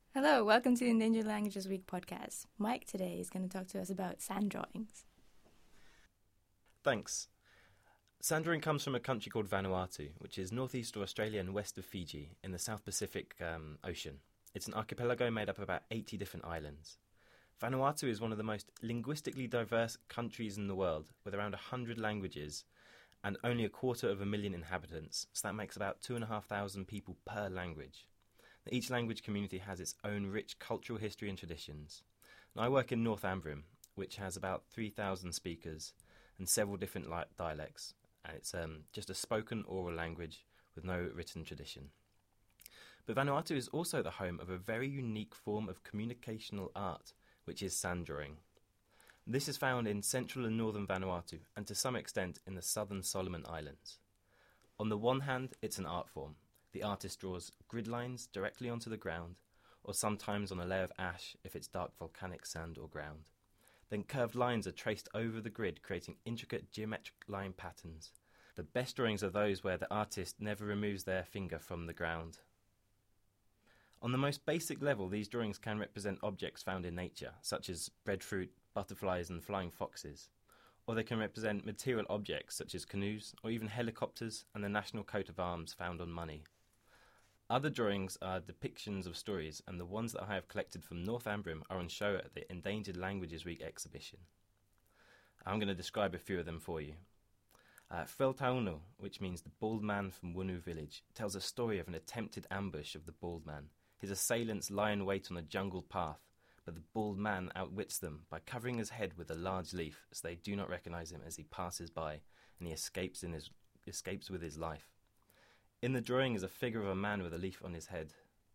Hello, welcome to the Endangered Languages Week podcast. Mike today is going to talk to us about sand drawings. Thanks. Sand drawing comes from a country called Vanuatu, which is northeast of Australia and west of Fiji in the South Pacific Ocean. It's an archipelago made up of about 80 different islands. Vanuatu is one of the most linguistically diverse countries in the world, with around 100 languages and only 250,000 inhabitants, so that makes about 2,500 people per language. Each language community has its own rich cultural history and traditions. Now, I work in Northumbrian, which has about 3,000 speakers and several different dialects, and it's just a spoken oral language with no written tradition. But Vanuatu is also the home of a very unique form of communicational art, which is sand drawing. This is found in central and northern Vanuatu, and to some extent in the southern Solomon Islands. On the one hand, it's an art form. The artist draws grid lines directly onto the ground, or sometimes on a layer of ash if it's dark volcanic sand or ground. Then curved lines are traced over the grid, creating intricate geometric line patterns. The best drawings are those where the artist never removes their finger from the ground. On the most basic level, these drawings can represent objects found in nature, such as breadfruit, butterflies and flying foxes. Or they can represent material objects, such as canoes, or even helicopters and the national coat of arms found on money. Other drawings are depictions of stories, and the ones that I have collected from Northumbrian are on show at the Endangered Languages Week exhibition. I'm going to describe a few of them for you. Wheltauno, which means the bald man from Wunu village, tells a story of an attempted ambush of the bald man. His assailants lie in wait on a jungle path, but the bald man outwits them by covering his head with a large leaf so they do not recognise him as he passes by, and he escapes with his life. In the drawing is a figure of a man with a leaf on his head.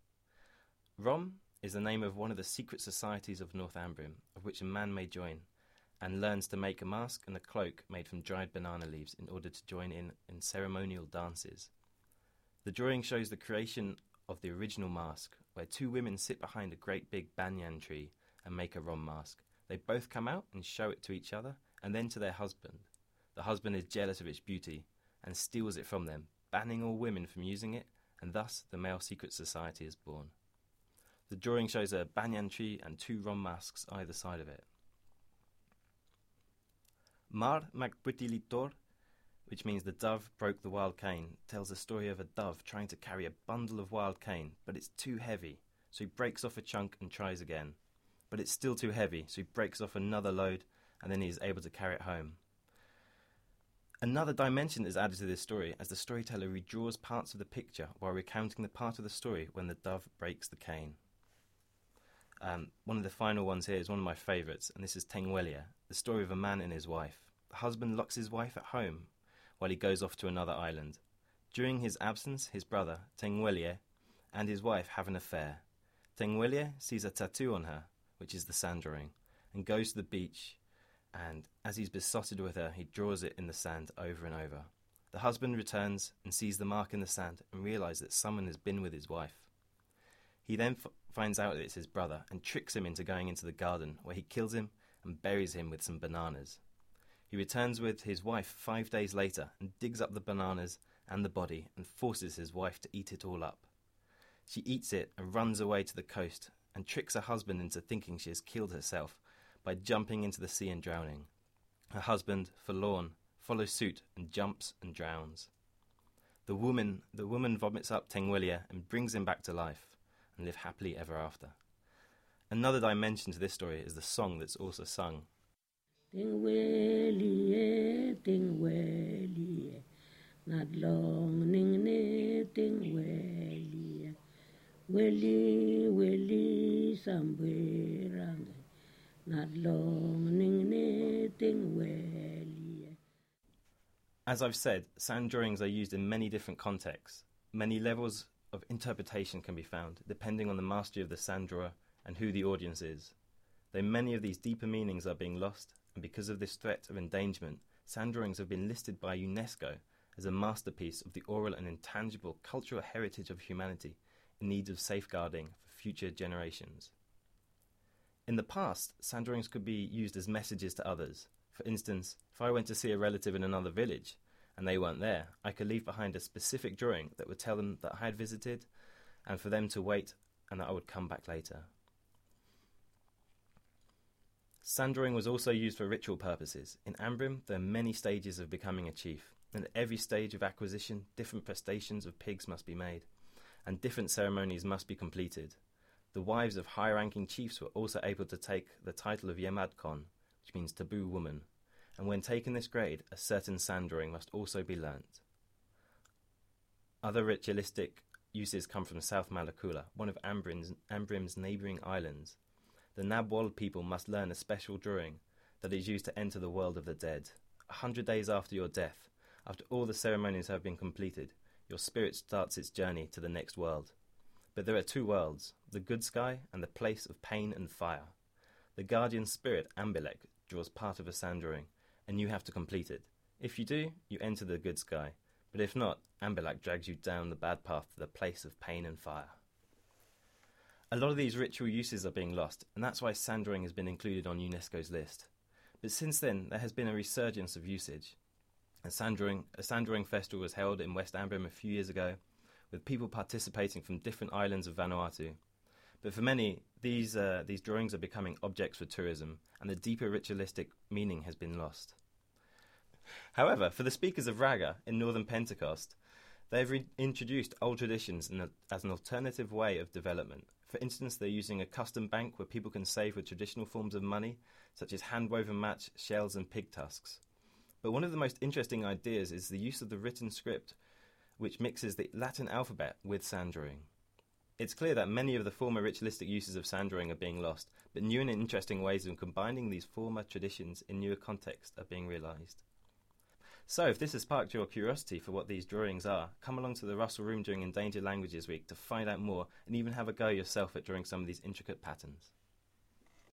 Rom is the name of one of the secret societies of Northumbrian, of which a man may join, and learns to make a mask and a cloak made from dried banana leaves in order to join in ceremonial dances. The drawing shows the creation of the original mask, where two women sit behind a great big banyan tree and make a Rom mask. They both come out and show it to each other, and then to their husband. The husband is jealous of its beauty and steals it from them, banning all women from using it, and thus the male secret society is born. The drawing shows a banyan tree and two Rom masks either side of it. Mar Macbutilitor, which means the dove broke the wild cane, tells the story of a dove trying to carry a bundle of wild cane, but it's too heavy, so he breaks off a chunk and tries again. But it's still too heavy, so he breaks off another load, and then he is able to carry it home. Another dimension is added to this story as the storyteller redraws parts of the picture while recounting the part of the story when the dove breaks the cane. One of the final ones here is one of my favourites, and this is Tengwelia, the story of a man and his wife. The husband locks his wife at home while he goes off to another island. During his absence, his brother, Tengwelia, and his wife have an affair. Tengwelia sees a tattoo on her, which is the sand drawing, and goes to the beach, and as he's besotted with her, he draws it in the sand over and over. The husband returns and sees the mark in the sand and realises that someone has been with his wife. He then finds out that it's his brother and tricks him into going into the garden, where he kills him and buries him with some bananas. He returns with his wife 5 days later and digs up the bananas and the body and forces his wife to eat it all up. She eats it and runs away to the coast and tricks her husband into thinking she has killed herself by jumping into the sea and drowning. Her husband, forlorn, follows suit and jumps and drowns. The woman vomits up Tengwelia and brings him back to life and live happily ever after. Another dimension to this story is the song that's also sung. Tingwelie, tingwelie, not long ning ne tingwelie, weli samberang, not long ning ne tingwelie. As I've said, sand drawings are used in many different contexts. Many levels of interpretation can be found, depending on the mastery of the sand drawer and who the audience is. Though many of these deeper meanings are being lost, and because of this threat of endangerment, sand drawings have been listed by UNESCO as a masterpiece of the oral and intangible cultural heritage of humanity in need of safeguarding for future generations. In the past, sand drawings could be used as messages to others. For instance, if I went to see a relative in another village and they weren't there, I could leave behind a specific drawing that would tell them that I had visited and for them to wait and that I would come back later. Sand drawing was also used for ritual purposes. In Ambrim, there are many stages of becoming a chief, and at every stage of acquisition, different prestations of pigs must be made, and different ceremonies must be completed. The wives of high-ranking chiefs were also able to take the title of Yemadkon, which means taboo woman, and when taking this grade, a certain sand drawing must also be learnt. Other ritualistic uses come from South Malakula, one of Ambrim's neighbouring islands. The Nabwal people must learn a special drawing that is used to enter the world of the dead. 100 days after your death, after all the ceremonies have been completed, your spirit starts its journey to the next world. But there are two worlds, the good sky and the place of pain and fire. The guardian spirit, Ambilek, draws part of a sand drawing, and you have to complete it. If you do, you enter the good sky, but if not, Ambilek drags you down the bad path to the place of pain and fire. A lot of these ritual uses are being lost, and that's why sand drawing has been included on UNESCO's list. But since then, there has been a resurgence of usage. A sand drawing festival was held in West Ambrim a few years ago, with people participating from different islands of Vanuatu. But for many, these drawings are becoming objects for tourism, and the deeper ritualistic meaning has been lost. However, for the speakers of Raga in Northern Pentecost, they have introduced old traditions as an alternative way of development. For instance, they're using a custom bank where people can save with traditional forms of money, such as hand-woven match, shells and pig tusks. But one of the most interesting ideas is the use of the written script, which mixes the Latin alphabet with sand drawing. It's clear that many of the former ritualistic uses of sand drawing are being lost, but new and interesting ways of combining these former traditions in newer contexts are being realised. So, if this has sparked your curiosity for what these drawings are, come along to the Russell Room during Endangered Languages Week to find out more and even have a go yourself at drawing some of these intricate patterns.